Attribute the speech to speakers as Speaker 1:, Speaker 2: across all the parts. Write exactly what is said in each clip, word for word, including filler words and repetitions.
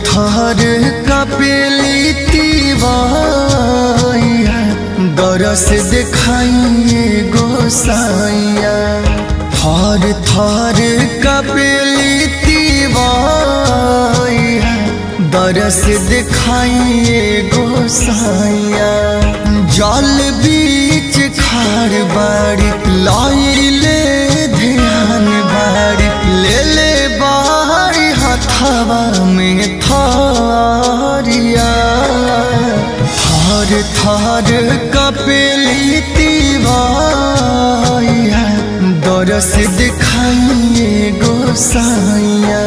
Speaker 1: थर कपेली तीवैया दरस देखाइए गोसाइया। थर थर कपेली तीवैया दरस देखाइए गोसाइया। जल बीच खाड़ बाड़ी लाइले ध्यान बाड़ी ले ले बाड़ी हथवा में थारिया। थर थर कपेली तीवैया दरस दिखाइए गोसाइया।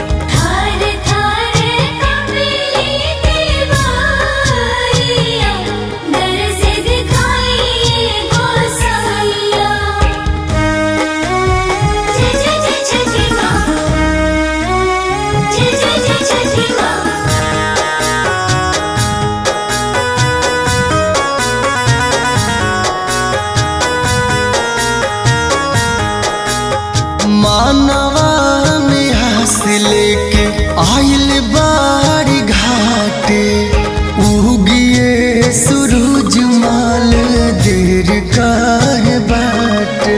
Speaker 1: मानवा में हंस लेके आइल बाड़ी घाटे उगिए सूरज माल देर काहे बाटे।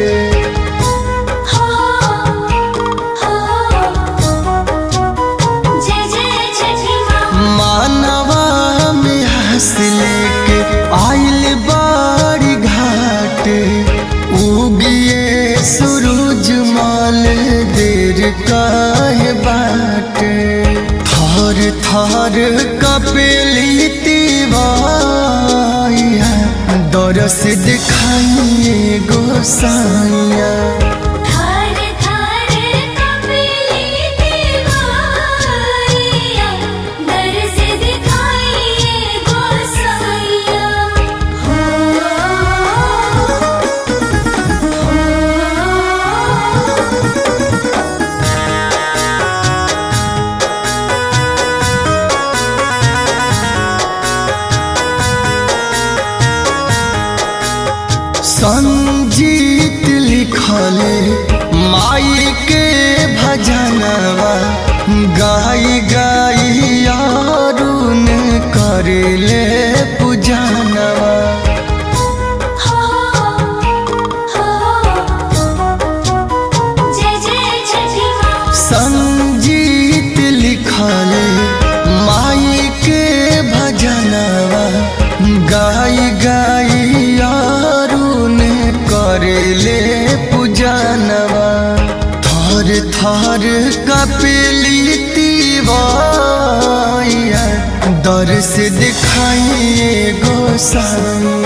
Speaker 1: मानवा में हंस लेके आइल बाड़ी घाटे उगिए सूरज माल देर काहे बाटे। थर थर कपेली तीवैया दरस दिखाइए गोसाइया। संजीत लिखले माई के भजनवा गाई गाई यारुन करेले पूजनवा। संजीत लिखले माई के भजनवा गाई गाई करेले पूजनवा। थर थर कपेली तीवैया दरस दिखाइए गोसाइया।